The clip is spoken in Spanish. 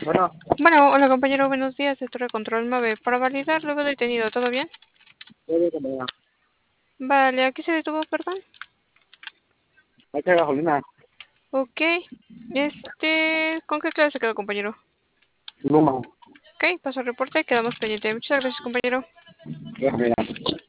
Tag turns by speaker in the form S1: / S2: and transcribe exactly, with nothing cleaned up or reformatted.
S1: Bueno,
S2: Bueno, hola compañero, buenos días. Esto es Control nueve. Para validar, luego detenido, ¿todo bien?
S1: puede que me da.
S2: Vale, ¿aquí se detuvo, perdón?
S1: Hay que gasolina.
S2: Ok. Este, ¿con qué clase quedó, compañero?
S1: Luma.
S2: Ok, paso al reporte, quedamos pendientes. Muchas gracias, compañero.
S1: Ya, mira.